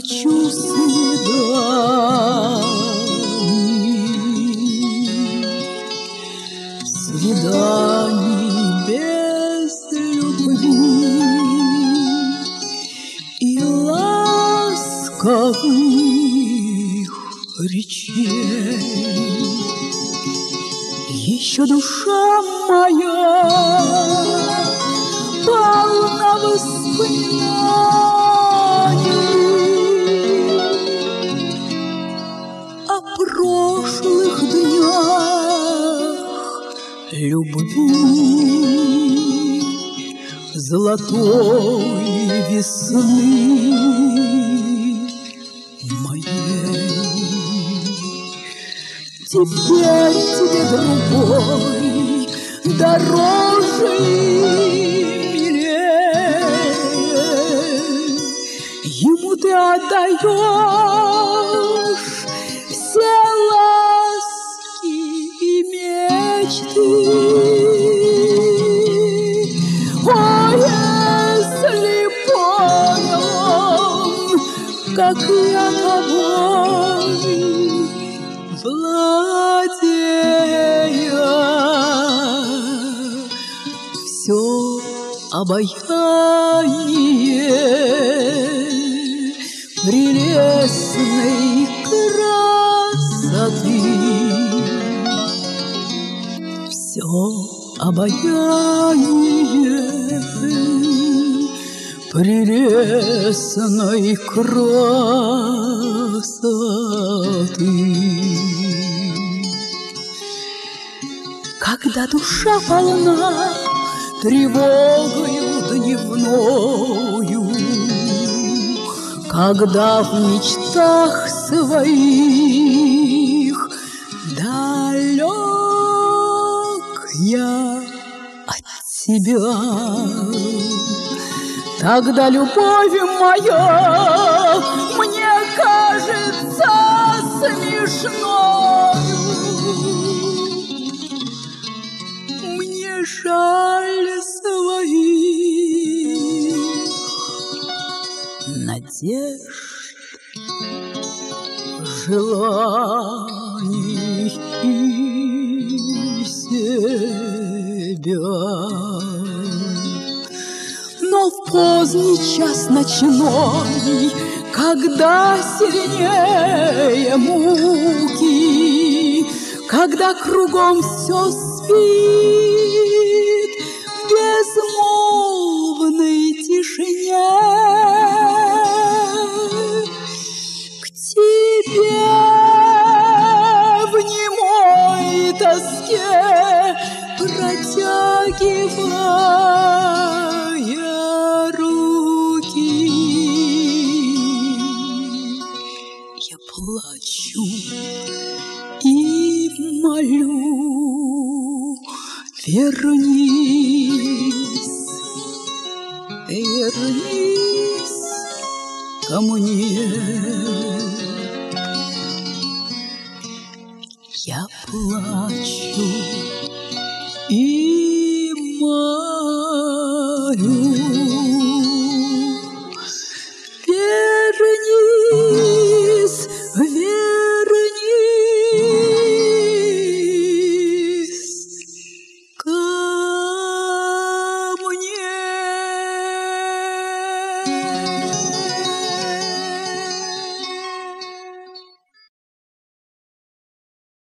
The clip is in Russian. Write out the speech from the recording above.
хочу свиданий без любви и ласковых речей. Еще душа моя полна воспоминаний о прошлых днях любви, золотой весны моей. Теперь тебе другой дороже и милее. Ему ты отдаешь все ласки и мечты. О, если понял он, как я тобой владея, все обаяние прелестной красоты, все обаяние прелестной красоты. Когда душа полна тревогою дневною, когда в мечтах своих далек я от тебя, тогда любовь моя мне кажется смешною. Мне жаль своих надежд, желаний и себя. Но в поздний час ночной, когда сильнее муки, когда кругом все спит в безмолвной тишине, к тебе в немой тоске протягивая руки, я плачу и молю: вернись, вернись ко мне. Я плачу и молю.